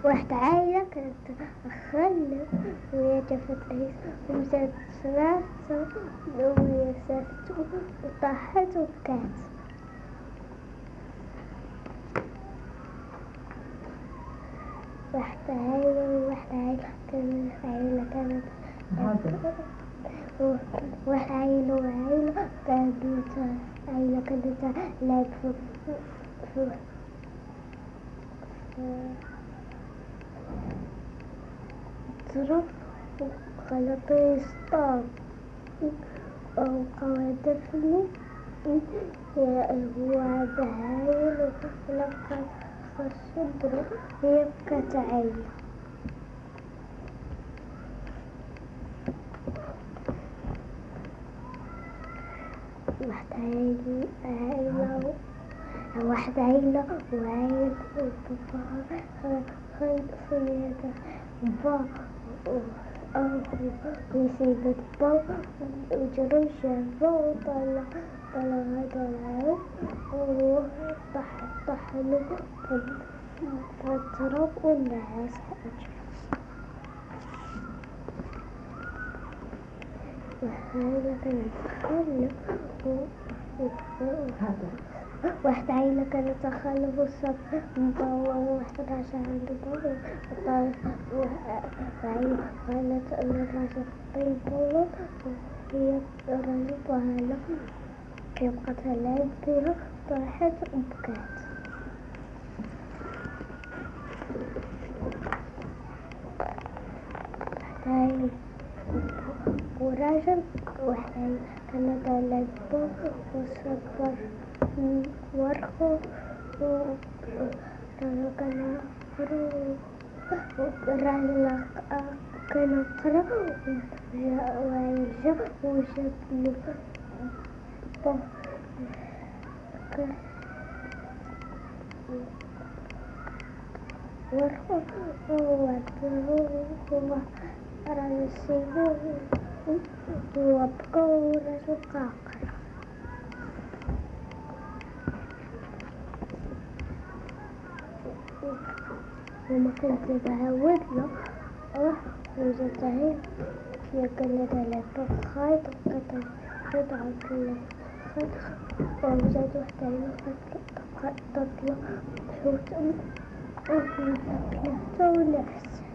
واحدة عائلة كانت تخلف وهي شافت عيسى ومشت راسه ويسفت وطاحت وبكت. واحدة عائلة كانت واحدة عائلة كانت لعب في ترى خلط يصطاد أو قوادفني هو بهايل ولقد خصدره يبقى تعيل. واحدة عيلة وعيل وبابا خيط في يده با يسيب البا وجري شافه وطلع هذا العيل وطح له في التراب والناس وهذا كان تخلف واحدة عيلة كانت تخلف الصبح واحدة عشان عند بابا وعيلة كانت الرجل طيبة وهي رجبها له يبقى تلعب بها طاحت وبكت. واحدة وراجل واحدة كانت تلعب وصبر ورخو كان الراجل كان قرأ وجاب له ورخو وضروه رأسه وابقى ورجل قاقر. وما كنت بعود له وزتهي هي كانت على الخيط وقطع خيط على الخيط ووجدت واحدة تطلع حوت نفسه ونفسه